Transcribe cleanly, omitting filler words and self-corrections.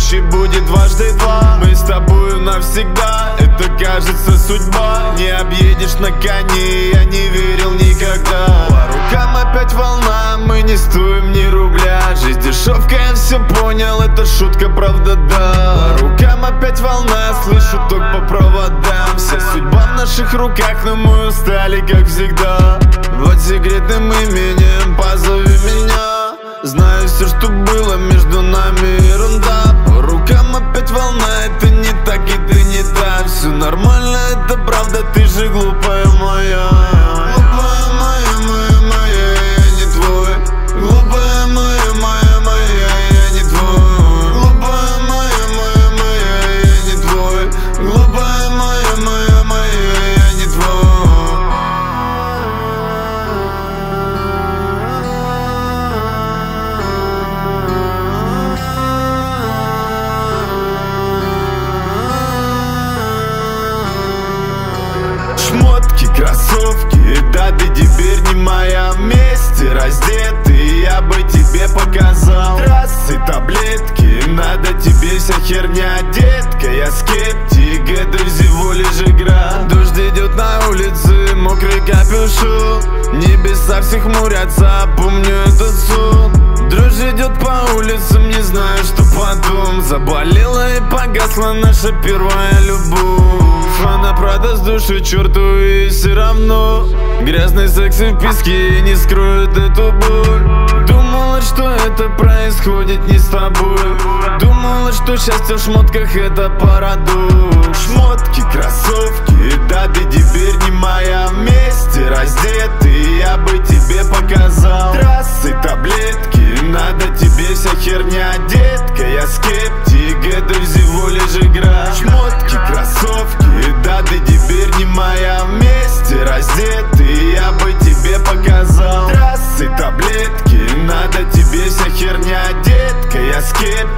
будущий будет дважды два. Мы с тобою навсегда, это кажется судьба. Не объедешь на коне, я не верил никогда. По рукам опять волна, мы не стоим ни рубля. Жизнь дешевка, я все понял, это шутка, правда, да. По рукам опять волна, слышу ток по проводам. Вся судьба в наших руках, но мы устали, как всегда. Вот секретным именем позови меня. Знаю все, что было между нами, ерунда. По рукам опять волна, это не так и ты не та. Все нормально, это правда, ты же глупая моя. Глупая моя, я не твой. Глупая моя, я не твой. Глупая моя, я не твой. Глупая моя, я не твой. Шмотки, кроссовки, да ты теперь не моя. Вместе раздеты, я бы тебе показал. Трассы, таблетки, надо тебе вся херня. Детка, я скептик, это всего лишь игра. Дождь идет на улице, мокрый капюшон. Небеса все хмурятся, помню этот сон. Дрожь идет по улицам, не знаю, что потом. Заболела и погасла наша первая любовь. Она продаст душу черту, и все равно грязный секс и в песке не скроет эту боль. Думала, что это происходит не с тобой. Думала, что счастье в шмотках это парадокс. Шмотки, кроссовки, да ты теперь не моя. Вместе раздеты, я бы тебе показал. Трассы, таблетки, надо тебе вся херня. Детка, я скептик, это всего лишь игра. Шмотки, кроссовки, да ты теперь не моя. Вместе раздеты, я бы тебе показал. Трассы, таблетки, надо тебе вся херня. Детка, я скептик,